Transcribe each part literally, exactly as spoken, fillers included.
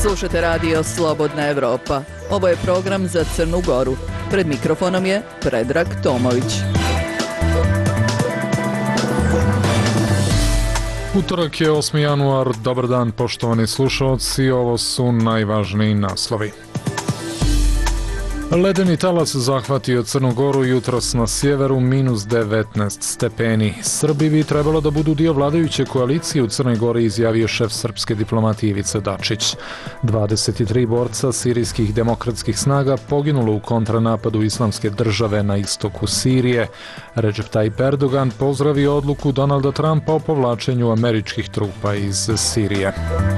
Slušate radio Slobodna Evropa. Ovo je program za Crnu Goru. Pred mikrofonom je Predrag Tomović. Utorak je osmi januar. Dobar dan, poštovani slušalci. Ovo su najvažniji naslovi. Ledeni talas zahvatio Crnu Goru jutros na sjeveru, minus devetnaest stepeni. Srbi bi trebalo da budu dio vladajuće koalicije u Crnoj Gori, izjavio šef srpske diplomatije Ivica Dačić. dvadeset tri borca sirijskih demokratskih snaga poginulo u kontranapadu Islamske države na istoku Sirije. Recep Tayyip Erdogan pozdravio odluku Donalda Trumpa o povlačenju američkih trupa iz Sirije.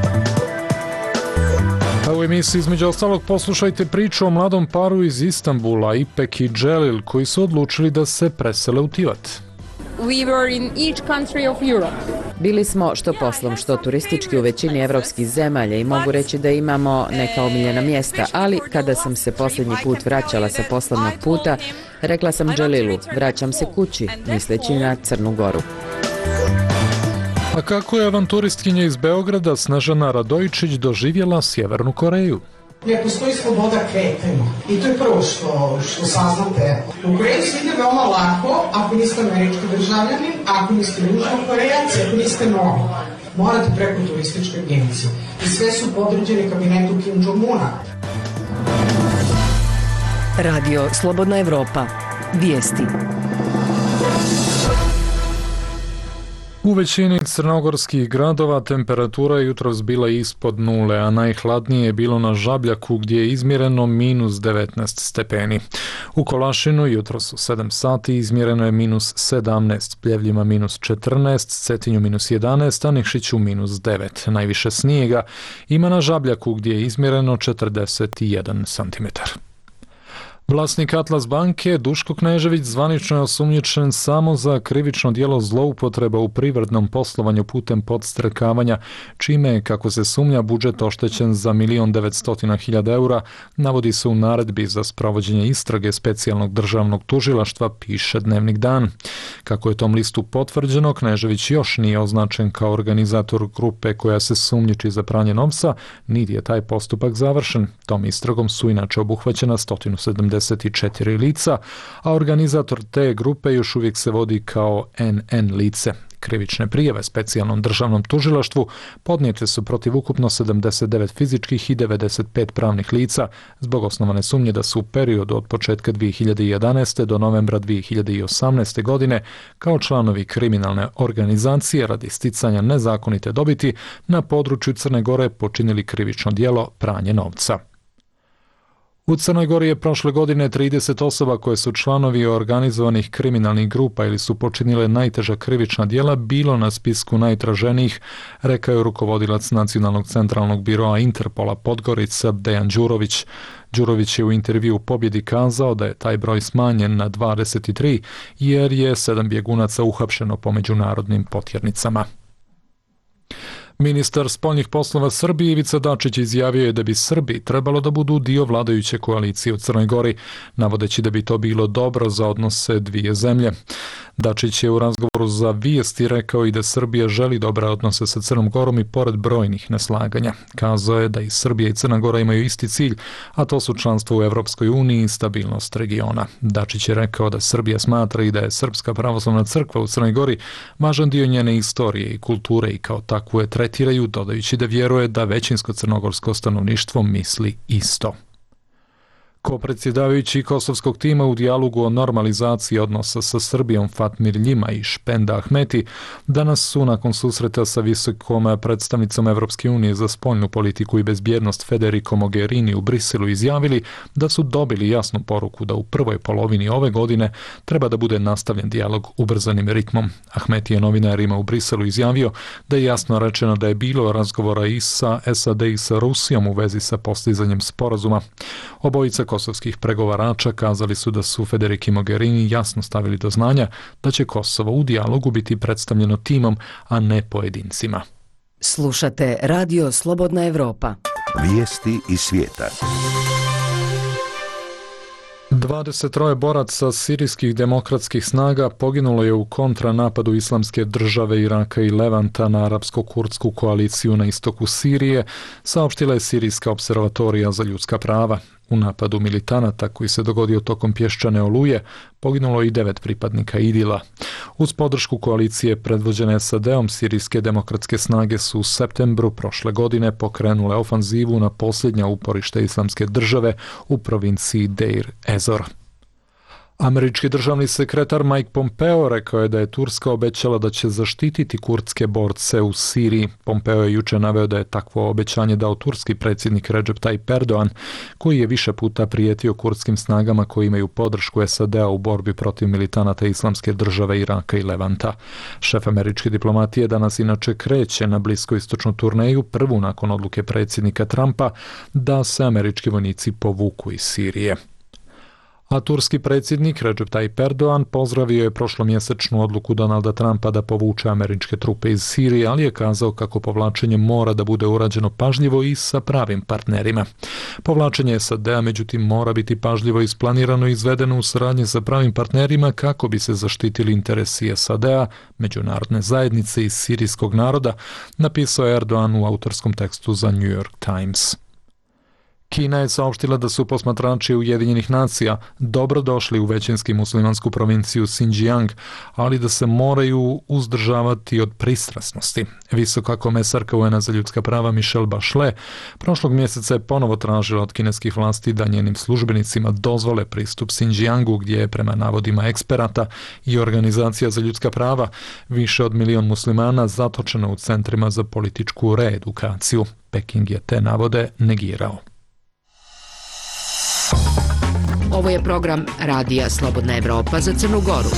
A u emisiji između ostalog poslušajte priču o mladom paru iz Istanbula, Ipek i Dželil, koji su odlučili da se presele u Tivat. We were in each country of Europe. Bili smo što poslom, što turistički u većini evropskih zemalja i mogu reći da imamo neka omiljena mjesta, ali kada sam se posljednji put vraćala sa poslovnog puta, rekla sam Dželilu, vraćam se kući, misleći na Crnu Goru. A kako je avanturistkinja iz Beograda Snežana Radojičić doživjela Sjevernu Koreju? Ne postoji sloboda kretanja i to je prvo što, što saznate. U Koreji se ide veoma lako ako niste američki državljanin, ako niste južno Korejac, ako niste novi. Morate preko turističke agencije. I sve su podređeni kabinetu Kim Jong-una. Radio Slobodna Evropa. Vijesti. U većini crnogorskih gradova temperatura je jutros bila ispod nule, a najhladnije je bilo na Žabljaku gdje je izmjereno minus devetnaest stepeni. U Kolašinu jutros u sedam sati izmjereno je minus sedamnaest, Pljevljima minus četrnaest, Cetinju minus jedanaest, a Nikšiću minus devet. Najviše snijega ima na Žabljaku gdje je izmjereno četrdeset jedan centimetar. Vlasnik Atlas banke Duško Knežević zvanično je osumnjičen samo za krivično djelo zloupotreba u privrednom poslovanju putem podstrekavanja, čime je, kako se sumnja, budžet oštećen za milion devetsto hiljada eura, navodi se u naredbi za sprovođenje istrage specijalnog državnog tužilaštva, piše Dnevnik Dan. Kako je tom listu potvrđeno, Knežević još nije označen kao organizator grupe koja se sumnjiči za pranje novca, niti je taj postupak završen. Tom istragom su inače obuhvaćena sto sedamdeset četiri lica, a organizator te grupe još uvijek se vodi kao en en lice. Krivične prijave specijalnom državnom tužilaštvu podnijete su protiv ukupno sedamdeset devet fizičkih i devedeset pet pravnih lica zbog osnovane sumnje da su u periodu od početka dvije hiljade jedanaeste. do novembra dvije hiljade osamnaeste. godine kao članovi kriminalne organizacije radi sticanja nezakonite dobiti na području Crne Gore počinili krivično djelo pranje novca. U Crnoj Gori je prošle godine trideset osoba koje su članovi organizovanih kriminalnih grupa ili su počinile najteža krivična djela bilo na spisku najtraženijih, rekao je rukovodilac Nacionalnog centralnog biroa Interpola Podgorica Dejan Đurović. Đurović je u intervju Pobjedi kazao da je taj broj smanjen na dvadeset tri jer je sedam bjegunaca uhapšeno po međunarodnim potjernicama. Ministar spoljnih poslova Srbije Ivica Dačić izjavio je da bi Srbi trebalo da budu dio vladajuće koalicije u Crnoj Gori, navodeći da bi to bilo dobro za odnose dvije zemlje. Dačić je u razgovoru za Vijesti rekao i da Srbija želi dobre odnose sa Crnom Gorom i pored brojnih neslaganja. Kazao je da i Srbija i Crna Gora imaju isti cilj, a to su članstvo u Evropskoj uniji i stabilnost regiona. Dačić je rekao da Srbija smatra i da je Srpska pravoslavna crkva u Crnoj Gori važan dio njene istorije i kulture i kao takvu je tretiraju, dodajući da vjeruje da većinsko crnogorsko stanovništvo misli isto. Ko-predsjedavajući kosovskog tima u dijalogu o normalizaciji odnosa sa Srbijom Fatmir Ljima i Špenda Ahmeti danas su nakon susreta sa visokom predstavnicom Evropske unije za spoljnu politiku i bezbjednost Federico Mogherini u Briselu izjavili da su dobili jasnu poruku da u prvoj polovini ove godine treba da bude nastavljen dijalog ubrzanim ritmom. Ahmeti je novinarima u Briselu izjavio da je jasno rečeno da je bilo razgovora i sa es a de i sa Rusijom u vezi sa postizanjem sporazuma. Obojica kosovskih pregovarača kazali su da su Federici Mogherini jasno stavili do znanja da će Kosovo u dijalogu biti predstavljeno timom, a ne pojedincima. Slušate Radio Slobodna Evropa. Vijesti iz svijeta. dvadeset troje boraca sirijskih demokratskih snaga poginulo je u kontranapadu Islamske države Iraka i Levanta na arapsko-kurdsku koaliciju na istoku Sirije, saopštila je Sirijska observatorija za ljudska prava. U napadu militanata koji se dogodio tokom pješčane oluje poginulo i devet pripadnika Idila. Uz podršku koalicije predvođene S A D-om, sirijske demokratske snage su u septembru prošle godine pokrenule ofanzivu na posljednja uporište Islamske države u provinciji Deir Ezor. Američki državni sekretar Mike Pompeo rekao je da je Turska obećala da će zaštititi kurdske borce u Siriji. Pompeo je juče naveo da je takvo obećanje dao turski predsjednik Recep Tayyip Erdogan, koji je više puta prijetio kurdskim snagama koji imaju podršku S A D-a u borbi protiv militanata Islamske države Iraka i Levanta. Šef američke diplomatije danas inače kreće na bliskoistočnu turneju, prvu nakon odluke predsjednika Trumpa da se američki vojnici povuku iz Sirije. A turski predsjednik Recep Tayyip Erdogan pozdravio je prošlomjesečnu odluku Donalda Trumpa da povuče američke trupe iz Sirije, ali je kazao kako povlačenje mora da bude urađeno pažljivo i sa pravim partnerima. Povlačenje S A D-a međutim mora biti pažljivo isplanirano i izvedeno u saradnji sa pravim partnerima kako bi se zaštitili interesi S A D-a, međunarodne zajednice i sirijskog naroda, napisao je Erdogan u autorskom tekstu za New York Times. Kina je saopštila da su posmatrači Ujedinjenih nacija dobrodošli u većinski muslimansku provinciju Xinjiang, ali da se moraju uzdržavati od pristrasnosti. Visoka komesarka U N-a za ljudska prava Michelle Bachelet prošlog mjeseca je ponovo tražila od kineskih vlasti da njenim službenicima dozvole pristup Xinjiangu, gdje je prema navodima eksperata i organizacija za ljudska prava više od milion muslimana zatočeno u centrima za političku reedukaciju. Peking je te navode negirao. Ovo je program Radija Slobodna Evropa za Crnu Goru.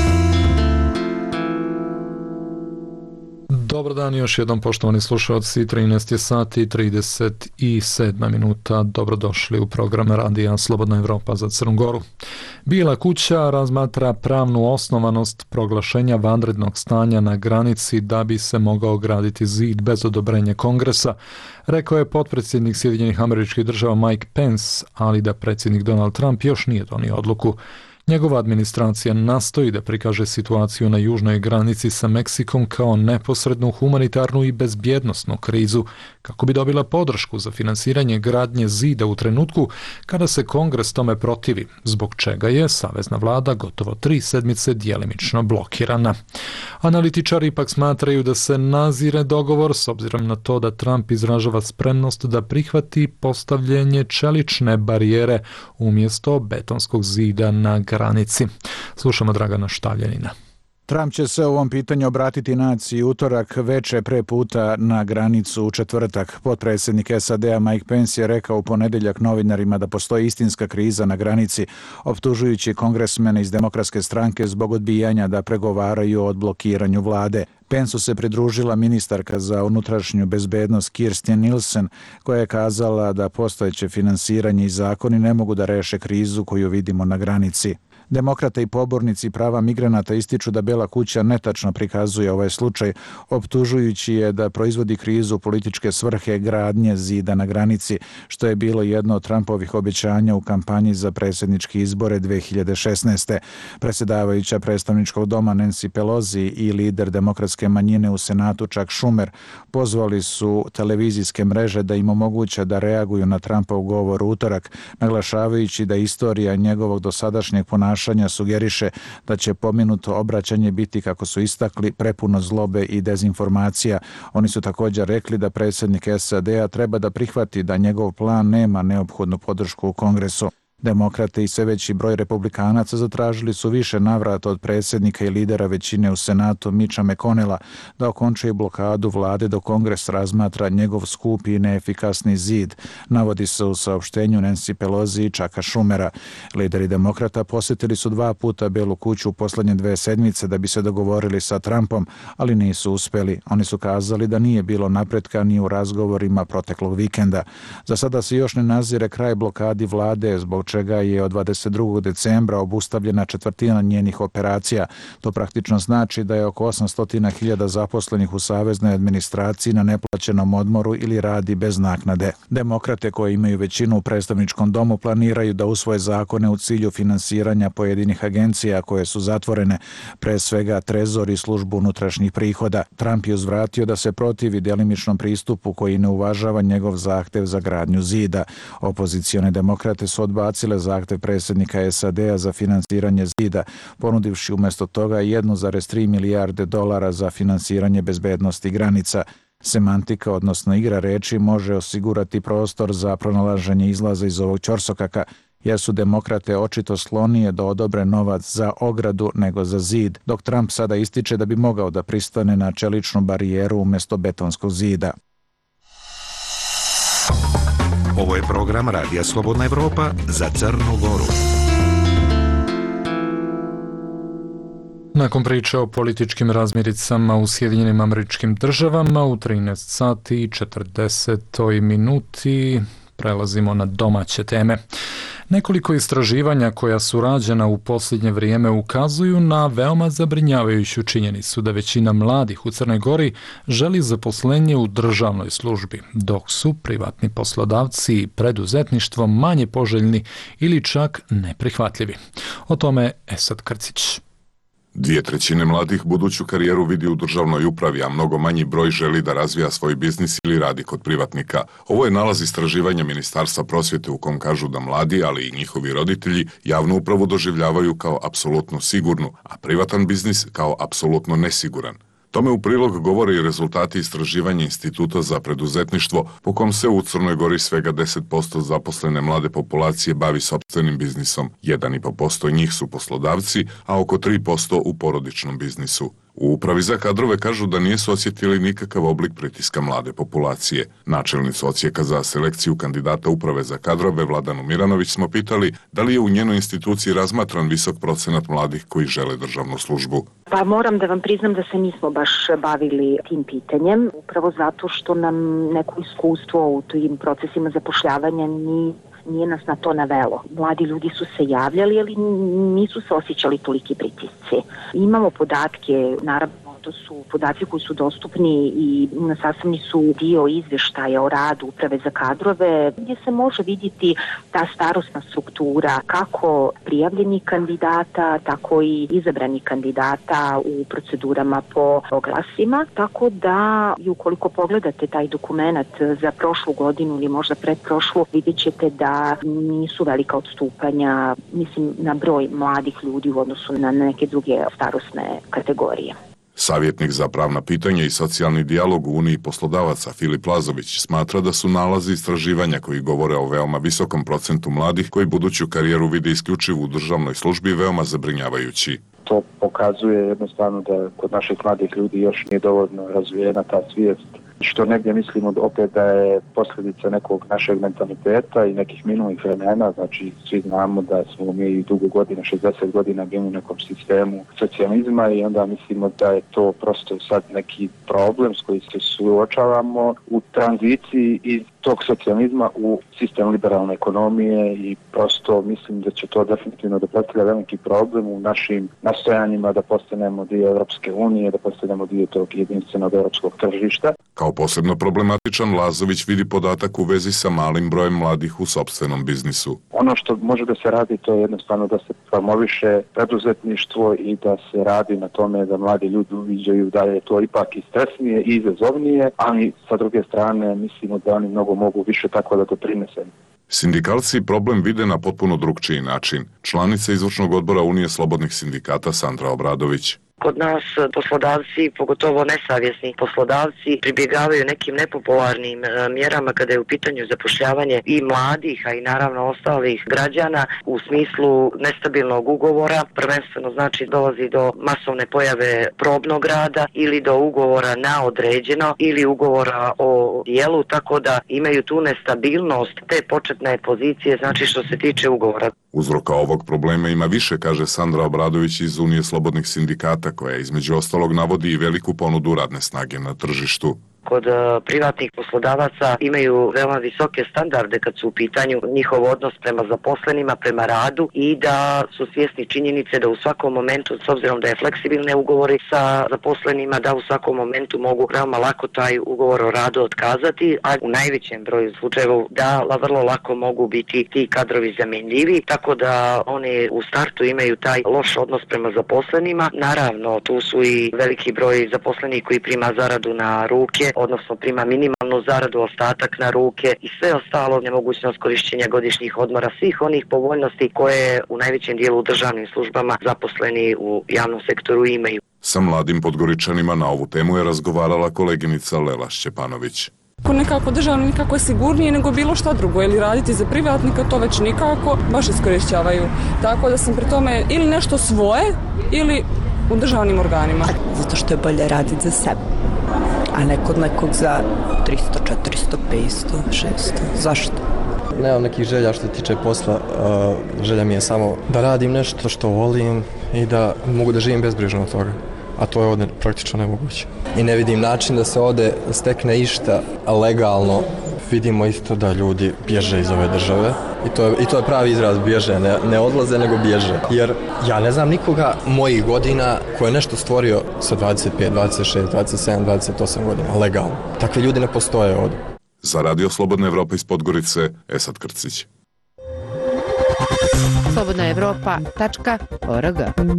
Dobar dan još jednom, poštovani slušalci, trinaest je sati i trideset sedam minuta. Dobrodošli u program Radija Slobodna Evropa za Crnu Goru. Bijela kuća razmatra pravnu osnovanost proglašenja vanrednog stanja na granici da bi se mogao graditi zid bez odobrenja Kongresa, rekao je potpredsjednik Sjedinjenih Američkih Država Mike Pence, ali da predsjednik Donald Trump još nije donio odluku. Njegova administracija nastoji da prikaže situaciju na južnoj granici sa Meksikom kao neposrednu humanitarnu i bezbjednosnu krizu, kako bi dobila podršku za finansiranje gradnje zida u trenutku kada se Kongres tome protivi, zbog čega je savezna vlada gotovo tri sedmice djelimično blokirana. Analitičari ipak smatraju da se nazire dogovor s obzirom na to da Trump izražava spremnost da prihvati postavljenje čelične barijere umjesto betonskog zida na granici. Slušamo Dragana Štavljanina. Trump će se o ovom pitanju obratiti naciji utorak veče pre puta na granicu u četvrtak. Potpredsjednik S A D-a Mike Pence je rekao u ponedjeljak novinarima da postoji istinska kriza na granici, optužujući kongresmene iz Demokratske stranke zbog odbijanja da pregovaraju o odblokiranju vlade. Pensu se pridružila ministarka za unutrašnju bezbednost Kirstjen Nielsen, koja je kazala da postojeće finansiranje i zakoni ne mogu da reše krizu koju vidimo na granici. Demokrata i pobornici prava migranata ističu da Bela kuća netačno prikazuje ovaj slučaj, optužujući je da proizvodi krizu političke svrhe gradnje zida na granici, što je bilo jedno od Trumpovih obećanja u kampanji za predsjedničke izbore dve hiljade šesnaeste. Predsjedavajuća predstavničkog doma Nancy Pelosi i lider demokratske manjine u Senatu Chuck Schumer pozvali su televizijske mreže da im omoguće da reaguju na Trumpov govor u utorak, naglašavajući da istorija njegovog dosadašnjeg ponašanja sugeriše da će pomenuto obraćanje biti, kako su istakli, prepuno zlobe i dezinformacija. Oni su također rekli da predsjednik S A D-a treba da prihvati da njegov plan nema neophodnu podršku u Kongresu. Demokrate i sve veći broj republikanaca zatražili su više navrata od predsjednika i lidera većine u Senatu Mitcha McConnella da okončaju blokadu vlade do Kongres razmatra njegov skupi i neefikasni zid, navodi se u saopštenju Nancy Pelosi i Chucka Schumera. Lideri demokrata posjetili su dva puta Belu kuću u posljednje dve sedmice da bi se dogovorili sa Trumpom, ali nisu uspjeli. Oni su kazali da nije bilo napretka ni u razgovorima proteklog vikenda. Za sada se još ne nazire kraj blokadi vlade, zbog čega je od dvadeset drugog decembra obustavljena četvrtina njenih operacija. To praktično znači da je oko osamsto hiljada zaposlenih u saveznoj administraciji na neplaćenom odmoru ili radi bez naknade. Demokrate koji imaju većinu u predstavničkom domu planiraju da usvoje zakone u cilju finansiranja pojedinih agencija koje su zatvorene, pre svega Trezor i službu unutrašnjih prihoda. Trump je uzvratio da se protivi delimičnom pristupu koji ne uvažava njegov zahtev za gradnju zida. Opozicione demokrate su odbacile zahtev predsjednika S A D-a za finansiranje zida, ponudivši umjesto toga jedan zarez tri milijarde dolara za finansiranje bezbednosti granica. Semantika, odnosno igra reči, može osigurati prostor za pronalaženje izlaza iz ovog ćorsokaka, jer su demokrate očito sklonije da odobre novac za ogradu nego za zid, dok Trump sada ističe da bi mogao da pristane na čeličnu barijeru umjesto betonskog zida. Ovo je program Radija Slobodna Evropa za Crnu Goru. Nakon priče o političkim razmiricama u Sjedinjenim Američkim Državama u trinaest sati i četrdeset minuti prelazimo na domaće teme. Nekoliko istraživanja koja su rađena u posljednje vrijeme ukazuju na veoma zabrinjavajuću činjenicu da većina mladih u Crnoj Gori želi zaposlenje u državnoj službi, dok su privatni poslodavci i preduzetništvo manje poželjni ili čak neprihvatljivi. O tome Esad Krcić. Dvije trećine mladih buduću karijeru vidi u državnoj upravi, a mnogo manji broj želi da razvija svoj biznis ili radi kod privatnika. Ovo je nalaz istraživanja Ministarstva prosvjete u kom kažu da mladi, ali i njihovi roditelji, javnu upravu doživljavaju kao apsolutno sigurnu, a privatan biznis kao apsolutno nesiguran. Tome u prilog govore i rezultati istraživanja Instituta za preduzetništvo, po kom se u Crnoj Gori svega deset posto zaposlene mlade populacije bavi sopstvenim biznisom, jedan zarez pet posto njih su poslodavci, a oko tri posto u porodičnom biznisu. U upravi za kadrove kažu da nisu osjetili nikakav oblik pritiska mlade populacije. Načelnicu odsjeka za selekciju kandidata uprave za kadrove Vladanu Miranović smo pitali da li je u njenoj instituciji razmatran visok procenat mladih koji žele državnu službu. Pa moram da vam priznam da se nismo baš bavili tim pitanjem, upravo zato što nam neko iskustvo u tim procesima zapošljavanja ni nije nas na to navelo. Mladi ljudi su se javljali, ali nisu se osjećali toliki pritisci. Imamo podatke, naravno, to su podaci koji su dostupni i sastavni su dio izvještaja o radu uprave za kadrove, gdje se može vidjeti ta starosna struktura, kako prijavljenih kandidata, tako i izabranih kandidata u procedurama po oglasima. Tako da, i ukoliko pogledate taj dokument za prošlu godinu ili možda predprošlu, vidjet ćete da nisu velika odstupanja, mislim, na broj mladih ljudi u odnosu na neke druge starosne kategorije. Savjetnik za pravna pitanja i socijalni dijalog u Uniji poslodavaca Filip Lazović smatra da su nalazi istraživanja koji govore o veoma visokom procentu mladih koji buduću karijeru vide isključivo u državnoj službi veoma zabrinjavajući. To pokazuje jednostavno da kod naših mladih ljudi još nije dovoljno razvijena ta svijest, što negdje mislimo opet da je posljedica nekog našeg mentaliteta i nekih minulih vremena. Znači, svi znamo da smo mi dugo godina, šezdeset godina bili u nekom sistemu socijalizma i onda mislimo da je to prosto sad neki problem s kojim se suočavamo u tranziciji iz tog socijalizma u sistem liberalne ekonomije i prosto mislim da će to definitivno da predstavlja veliki problem u našim nastojanjima da postanemo dio Europske unije, da postanemo dio tog jedinstvenog europskog tržišta. Kao posebno problematičan Lazović vidi podatak u vezi sa malim brojem mladih u sopstvenom biznisu. Ono što može da se radi to je jednostavno da se promoviše preduzetništvo i da se radi na tome da mladi ljudi uviđaju da je to ipak i stresnije i izazovnije, ali sa druge strane mislimo da oni mnogo mogu više tako da doprinese. Sindikalci problem vide na potpuno drugčiji način. Članica izvršnog odbora Unije slobodnih sindikata Sandra Obradović. Kod nas poslodavci, pogotovo nesavjesni poslodavci, pribjegavaju nekim nepopularnim mjerama kada je u pitanju zapošljavanje i mladih, a i naravno ostalih građana u smislu nestabilnog ugovora. Prvenstveno znači dolazi do masovne pojave probnog rada ili do ugovora na određeno ili ugovora o dijelu, tako da imaju tu nestabilnost te početne pozicije, znači što se tiče ugovora. Uzroka ovog problema ima više, kaže Sandra Obradović iz Unije slobodnih sindikata, koja između ostalog navodi i veliku ponudu radne snage na tržištu. kod privatnih poslodavaca imaju veoma visoke standarde kad su u pitanju njihov odnos prema zaposlenima, prema radu i da su svjesni činjenice da u svakom momentu, s obzirom da je fleksibilne ugovori sa zaposlenima, da u svakom momentu mogu veoma lako taj ugovor o radu otkazati, a u najvećem broju slučajeva da vrlo lako mogu biti ti kadrovi zamenljivi, tako da oni u startu imaju taj loš odnos prema zaposlenima. Naravno, tu su i veliki broj zaposlenih koji prima zaradu na ruke, odnosno prima minimalnu zaradu, ostatak na ruke i sve ostalo, nemogućnost korišćenja godišnjih odmora, svih onih povoljnosti koje u najvećem dijelu u državnim službama zaposleni u javnom sektoru imaju. Sa mladim Podgoričanima na ovu temu je razgovarala koleginica Lela Šćepanović. Ako nekako državno nikako je sigurnije nego bilo šta drugo, ili raditi za privatnika, to već nikako, baš iskorišćavaju. Tako da sam pri tome ili nešto svoje ili u državnim organima. Zato što je bolje raditi za sebe, a ne kod nekog za tristo, četiristo, petsto, šesto. Zašto? Nemam nekih želja što se tiče posla, želja mi je samo da radim nešto što volim i da mogu da živim bezbrižno od toga. A to je ovdje praktično nemoguće. I ne vidim način da se ovdje stekne išta legalno. Vidimo isto da ljudi bježe iz ove države i to je, i to je pravi izraz bježe, ne, ne odlaze nego bježe. Jer ja ne znam nikoga mojih godina ko je nešto stvorio sa dvadeset pet, dvadeset šest, dvadeset sedam, dvadeset osam godina, legalno. Takvi ljudi ne postoje ovdje. Za Radio Slobodna Evropa iz Podgorice, Esad Krcić. slobodna evropa tačka org.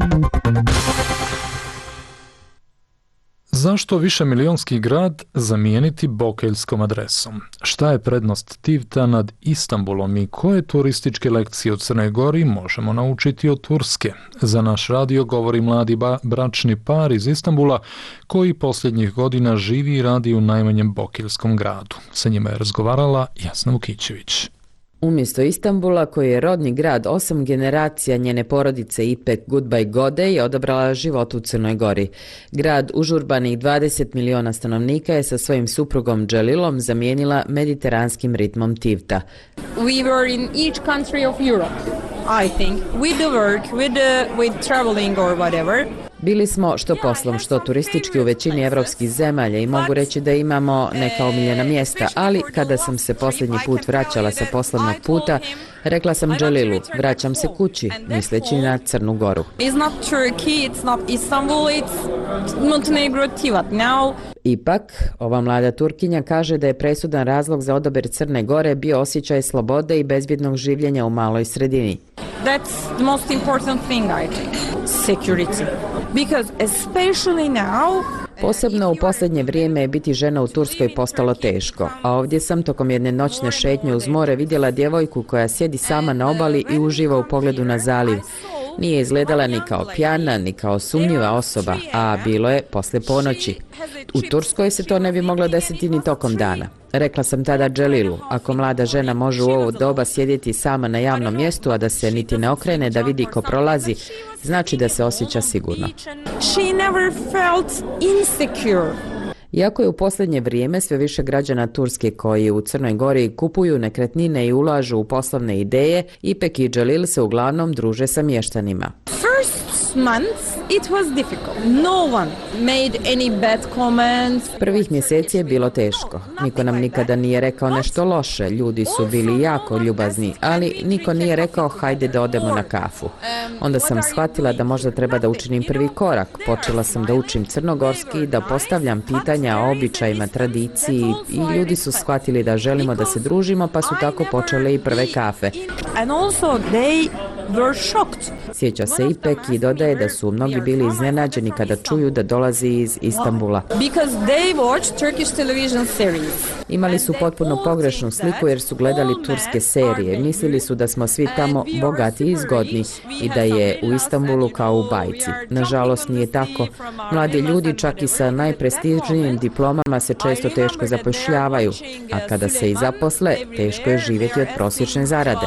Zašto višemilionski grad zamijeniti bokeljskom adresom? Šta je prednost Tivta nad Istanbulom i koje turističke lekcije u Crnoj Gori možemo naučiti od Turske? Za naš radio govori mladi ba- bračni par iz Istanbula koji posljednjih godina živi i radi u najmanjem bokeljskom gradu. Sa njima je razgovarala Jasna Vukićević. Umjesto Istanbula, koji je rodni grad osam generacija njene porodice Ipek Goodbye Gode je odabrala život u Crnoj Gori. Grad užurbanih dvadeset miliona stanovnika je sa svojim suprugom Dželilom zamijenila mediteranskim ritmom Tivta. We were in each country of Europe, I think, with the work, with, the, with traveling or whatever. Bili smo što poslom, što turistički u većini evropskih zemalja i mogu reći da imamo neka omiljena mjesta, ali kada sam se posljednji put vraćala sa poslovnog puta, rekla sam Dželilu, vraćam se kući, misleći na Crnu Goru. It's not Turkey, it's not Istanbul, it's Montenegro, Tivat now. Ipak, ova mlada Turkinja kaže da je presudan razlog za odabir Crne Gore bio osjećaj slobode i bezbjednog življenja u maloj sredini. That's the most important thing, I think. Security. Because especially now, posebno u posljednje vrijeme je biti žena u Turskoj postalo teško, a ovdje sam tokom jedne noćne šetnje uz more vidjela djevojku koja sjedi sama na obali i uživa u pogledu na zaliv. Nije izgledala ni kao pjana, ni kao sumnjiva osoba, a bilo je poslije ponoći. U Turskoj se to ne bi moglo desiti ni tokom dana. Rekla sam tada Dželilu, ako mlada žena može u ovo doba sjediti sama na javnom mjestu, a da se niti ne okrene da vidi ko prolazi, znači da se osjeća sigurno. She never felt insecure. Iako je u posljednje vrijeme sve više građana Turske koji u Crnoj Gori kupuju nekretnine i ulažu u poslovne ideje, Ipek i Dželil se uglavnom druže sa mještanima. First months it was difficult. No one made any bad comments. Prvih mjeseci je bilo teško. Niko nam nikada nije rekao nešto loše. Ljudi su bili jako ljubazni, ali niko nije rekao hajde da odemo na kafu. Onda sam shvatila da možda treba da učinim prvi korak. Počela sam da učim crnogorski, da postavljam pitanja o običajima, tradiciji i ljudi su shvatili da želimo da se družimo, pa su tako počele i prve kafe. And also they were shocked. Sjeća se Ipek i dodaje da su mnogi bili iznenađeni kada čuju da dolazi iz Istanbula. Because they watch Turkish television series. Imali su potpuno pogrešnu sliku jer su gledali turske serije. Mislili su da smo svi tamo bogati i zgodni i da je u Istanbulu kao u bajci. Nažalost nije tako. Mladi ljudi čak i sa najprestižnijim diplomama se često teško zapošljavaju, a kada se i zaposle, teško je živjeti od prosječne zarade.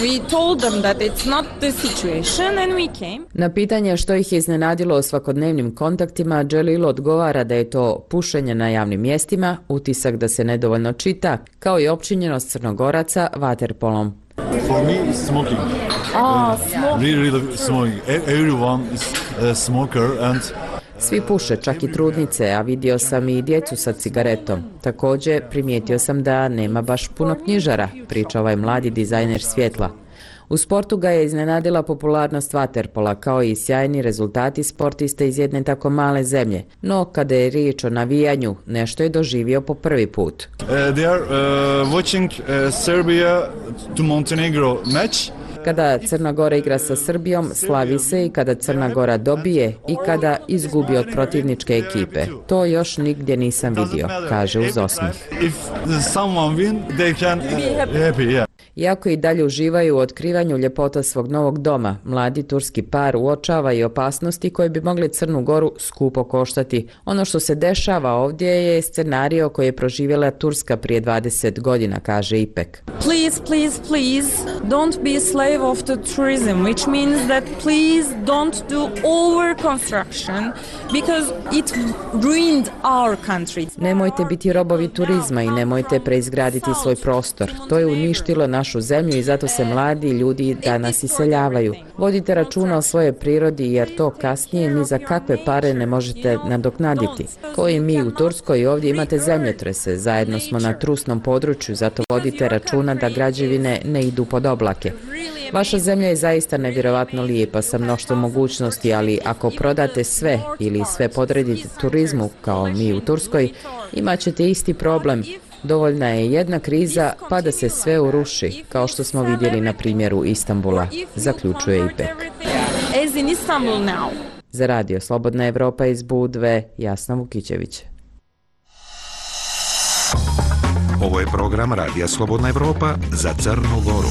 Na pitanje što ih je iznenadilo o svakodnevnim kontaktima, Dželil odgovara da je to pušenje na javnim mjestima, utisak da se nedovoljno čita, kao i opčinjenost Crnogoraca vaterpolom. For me, it's smoking. Ah, smoking. Really, really smoking. Everyone is a smoker and Svi puše, čak i trudnice, a vidio sam i djecu sa cigaretom. Također primijetio sam da nema baš puno knjižara, priča ovaj mladi dizajner svjetla. U sportu ga je iznenadila popularnost vaterpola, kao i sjajni rezultati sportiste iz jedne tako male zemlje. No, kada je riječ o navijanju, nešto je doživio po prvi put. Uh, they are uh, watching uh, Serbia to Montenegro match. Kada Crna Gora igra sa Srbijom, slavi se i kada Crna Gora dobije i kada izgubi od protivničke ekipe. To još nigdje nisam vidio, kaže uz osmijeh. Iako i dalje uživaju u otkrivanju ljepota svog novog doma, mladi turski par uočava i opasnosti koje bi mogli Crnu Goru skupo koštati. Ono što se dešava ovdje je scenario koji je proživjela Turska prije dvadeset godina, kaže Ipek. Please, please, please, don't be a slave of the tourism, which means that please don't do over construction because it ruined our country. Nemojte biti robovi turizma i nemojte preizgraditi svoj prostor. To je uništilo našu zemlju i zato se mladi ljudi danas iseljavaju. Vodite računa o svojoj prirodi jer to kasnije ni za kakve pare ne možete nadoknaditi. Koji mi u Turskoj ovdje imate zemljotrese, zajedno smo na trusnom području, zato vodite računa da građevine ne idu pod oblake. Vaša zemlja je zaista nevjerovatno lijepa sa mnoštvo mogućnosti, ali ako prodate sve ili sve podredite turizmu kao mi u Turskoj, imat ćete isti problem. Dovoljna je jedna kriza pa da se sve uruši, kao što smo vidjeli na primjeru Istanbula, zaključuje Ipek. Za radio Slobodna Evropa iz Budve, Jasna Vukićević. Ovo je program Radija Slobodna Evropa za Crnu Goru.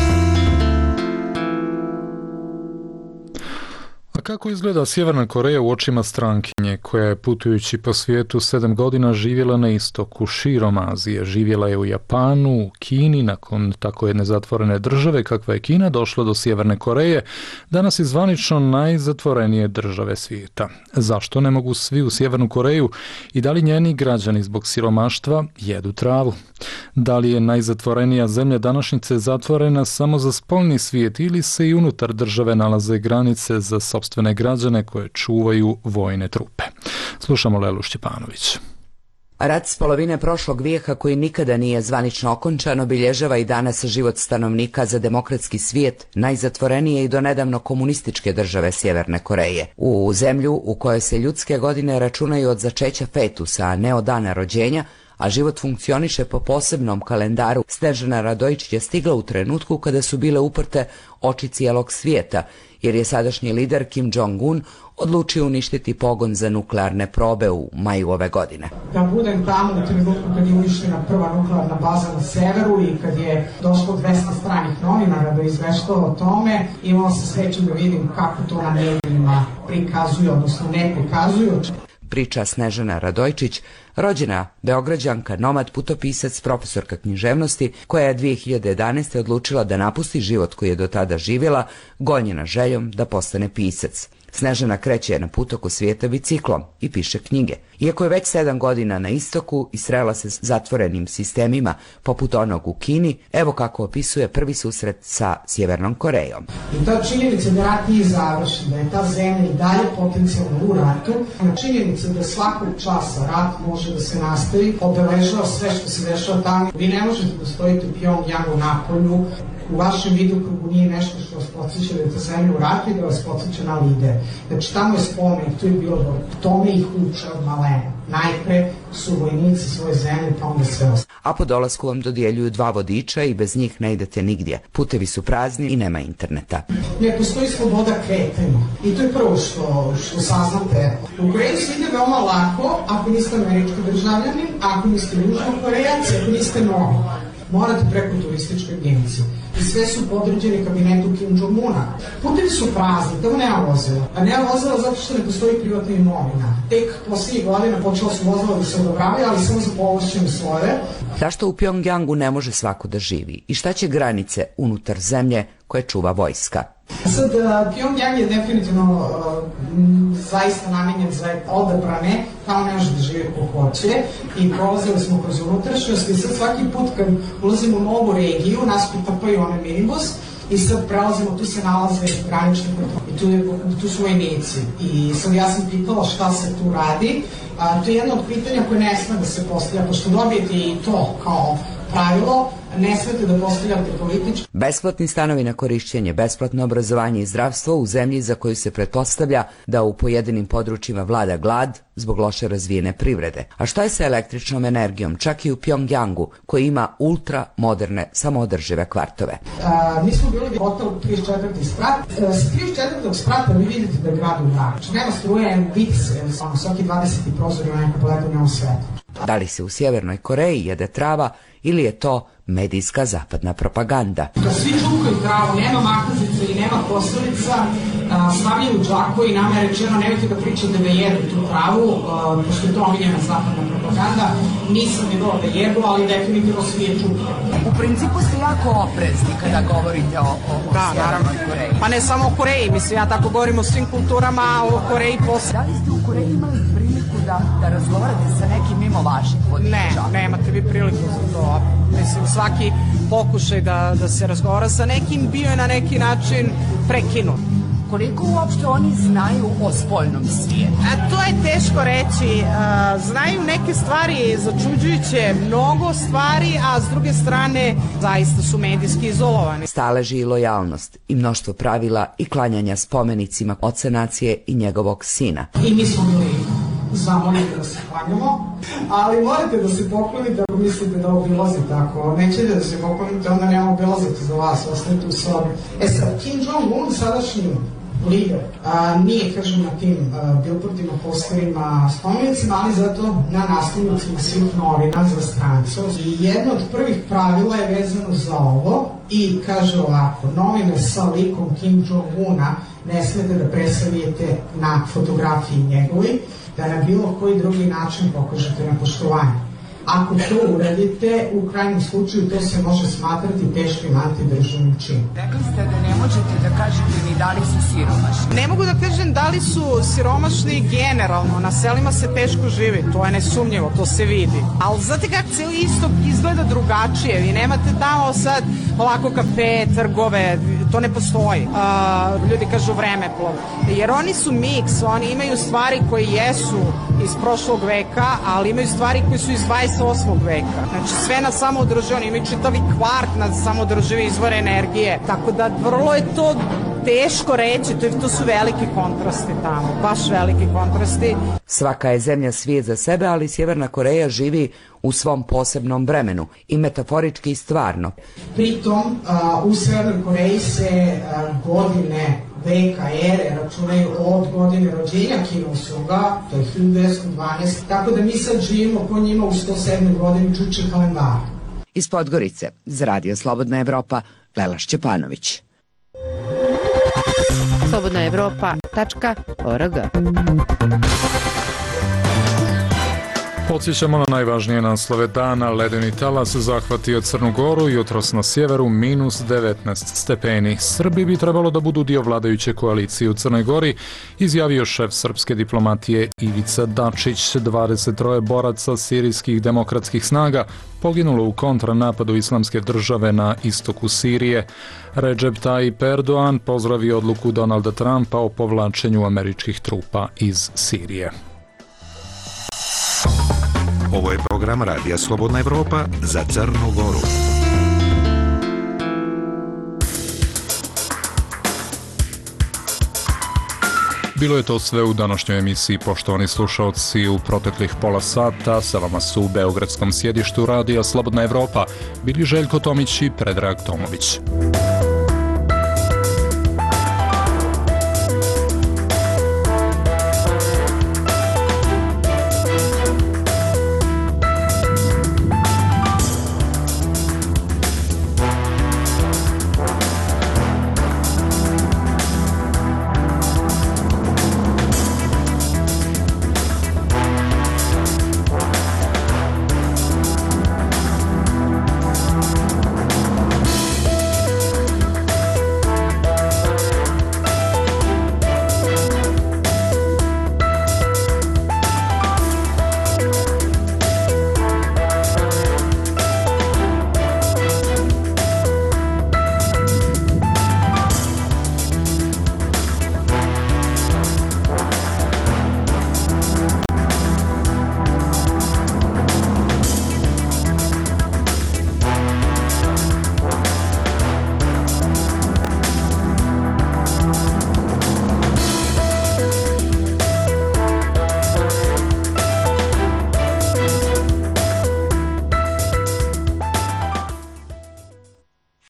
A kako izgleda Sjeverna Koreja u očima strankinje, koja je putujući po svijetu sedam godina živjela na istoku, širom Azije? Živjela je u Japanu, u Kini, nakon tako jedne zatvorene države kakva je Kina, došla do Sjeverne Koreje, danas je zvanično najzatvorenije države svijeta. Zašto ne mogu svi u Sjevernu Koreju i da li njeni građani zbog siromaštva jedu travu? Da li je najzatvorenija zemlja današnjice zatvorena samo za spoljni svijet ili se i unutar države nalaze granice za sopstvene građane koje čuvaju vojne trupe? Slušamo Lelu Šćepanović. Rat s polovine prošlog vijeka koji nikada nije zvanično okončan obilježava i danas život stanovnika za demokratski svijet najzatvorenije i donedavno komunističke države Sjeverne Koreje. U zemlju u kojoj se ljudske godine računaju od začeća fetusa, a ne od dana rođenja, a život funkcioniše po posebnom kalendaru, Snežana Radojičić je stigla u trenutku kada su bile uprte oči cijelog svijeta, jer je sadašnji lider Kim Jong-un odlučio uništiti pogon za nuklearne probe u maju ove godine. Da budem tamo u trenutku kad je uništena prva nuklearna baza na severu i kad je došlo dvesta stranih novinara da izveštava o tome, imala sam sreću da vidim kako to na medijima prikazuju, odnosno ne prikazuju. Priča Snežana Radojčić, rođena Beograđanka, nomad, putopisac, profesorka književnosti, koja je dvije hiljade jedanaeste. odlučila da napusti život koji je do tada živjela, gonjena željom da postane pisac. Snežana kreće na put oko svijeta biciklom i piše knjige. Iako je već sedam godina na istoku i srela se s zatvorenim sistemima poput onog u Kini, evo kako opisuje prvi susret sa Sjevernom Korejom. I ta činjenica da rat nije završen, da je ta zemlja i dalje potencijalno u ratu, na činjenica da svakog časa rat može da se nastavi, obeležava sve što se dešava tamo. Vi ne možete da stojite u Pjongjangu na polju, u vašem vidokrugu nije nešto što vas podsjeća da je ta zemlja u ratu i da vas podsjeća na lider. Znači tamo je spomenik, tu je bilo dobro. Tome ih uče od malena. Najpre su vojnici svoje zemlje, pa onda sve ostalo. A po dolasku vam dodjeljuju dva vodiča i bez njih ne idete nigdje. Putevi su prazni i nema interneta. Ne postoji sloboda kretanja. I to je prvo što, što saznate. U Koreju se ide veoma lako ako niste američki državljanin, ako niste južno Korejac, ako niste novi. Morate preko turističke agencije. I sve su podređeni kabinetu Kim Jong-una. Putevi su prazni, tamo nema vozila. A nema vozila zato što ne postoji privatna imovina. Tek posljednjih godina počela su vozila da se odobravaju, ali samo za povlašćene slojeve. Zašto u Pjongjangu ne može svako da živi? I šta će granice unutar zemlje koje čuva vojska? Sad, Pjongjang je definitivno uh, zaista namenjen za odabrane, tamo ne može da žive ko hoće i prolazili smo kroz unutrašnjost i sad svaki put kad ulazimo u novu regiju, nas pitapaju onaj minibus I sad prelazimo, tu se nalaze granični kontrol i tu, je, tu su vojnici. I sad ja sam pitala šta se tu radi. A, to je jedno od pitanja koje ne sme da se postavlja, pošto dobijete i to kao pravilo, ne smete da postavljate politički. Besplatni stanovi na korišćenje, besplatno obrazovanje i zdravstvo u zemlji za koju se pretpostavlja da u pojedinim područjima vlada glad zbog loše razvijene privrede. A šta je sa električnom energijom, čak i u Pjongjangu, koji ima ultra moderne samoodržive kvartove? A, mi smo bili u hotelu trideset četvrti sprat. A, s trideset četvrtog sprata vi vidite da je grad u mrak. Nema struje, vice, svaki dvadeseti prozor ima neka paleta u njom sveta. Da li se u Sjevernoj Koreji jede trava ili je to medijska zapadna propaganda? Kad svi čukaju travu, nema makazica i nema kosilica, stavljaju džako i nama je rečeno nemojte da pričate da jedu tu travu, pošto je to omiljena zapadna propaganda. Nisam je bilo da jedu, ali definitivno svi je čukaju. U principu ste jako oprezni kada govorite o, o, o da, Sjevernoj Koreji. Pa ne samo o Koreji, mislim, ja tako govorim o svim kulturama, a o Koreji posle. Da li ste u Koreji imali priliku da, da razgovarate sa nekim mimo vaših vodiča? Ne, nemate vi priliku za to. Mislim, svaki pokušaj da, da se razgovara sa nekim bio je na neki način prekinut. Koliko uopšte oni znaju o spoljnom svijetu? A to je teško reći. A, znaju neke stvari začuđujuće, mnogo stvari, a s druge strane zaista su medijski izolovani. Staleži i lojalnost i mnoštvo pravila i klanjanja spomenicima oca nacije i njegovog sina. I mi smo bili zamolite da se klanjamo, ali morate da se poklonite ako mislite da obilazite. Ako nećete da se poklonite, onda nema obilaziti za vas, ostanite u sobi. E sad, Kim Jong-un, sadašnji lider, a, nije, kažem, na tim billboardima, posterima, spomenicima, ali zato na naslovnicima svih novina za strancu. I jedno od prvih pravila je vezano za ovo i kaže ovako, novine sa likom Kim Jong-una ne smete da presavijete na fotografiji njegovi, da na bilo koji drugi način pokažete na poštovanje. Ako to uradite, u krajnjem slučaju to se može smatrati teškim antidržavnim činom. Rekli ste da ne možete da kažete ni da li su siromašni. Ne mogu da kažem da li su siromašni generalno, na selima se teško živi, to je nesumnjivo, to se vidi. Ali znate kako cijeli istok izgleda drugačije, vi nemate tamo sad ovako kafe, trgove, to ne postoji. A, ljudi kažu vremeplov. Jer oni su miks, oni imaju stvari koje jesu iz prošlog veka, ali imaju stvari koje su iz dvadeset osmog veka. Znači sve na samoodržive, oni imaju čitavi kvart na samoodržive izvore energije. Tako da vrlo je to teško reći, to, to su veliki kontrasti tamo, baš veliki kontrasti. Svaka je zemlja svijet za sebe, ali Sjeverna Koreja živi u svom posebnom vremenu i metaforički i stvarno. Pritom, a, u Sjevernoj Koreji se a, godine veka, ere računaju od godine rođenja Kim Il-sunga, to je hiljadu devetsto dvanaeste. Tako da mi sad živimo po njima u sto sedmoj godini čuče kalendara. Iz Podgorice, za Radio Slobodna Evropa, Lela Šćepanović. slobodna evropa tačka org. Podsjećamo na najvažnije naslove dana. Ledeni talas zahvatio Crnu Goru, jutros na sjeveru minus devetnaest stepeni. Srbi bi trebalo da budu dio vladajuće koalicije u Crnoj Gori, izjavio šef srpske diplomatije Ivica Dačić. dvadeset troje boraca sirijskih demokratskih snaga poginulo u kontranapadu Islamske države na istoku Sirije. Recep Tayyip Erdogan pozdravio odluku Donalda Trumpa o povlačenju američkih trupa iz Sirije. Ovo je program Radija Slobodna Evropa za Crnu Goru. Bilo je to sve u današnjoj emisiji, poštovani slušalci. U proteklih pola sata sa vama su u beogradskom sjedištu Radija Slobodna Evropa bili Željko Tomić i Predrag Tomović.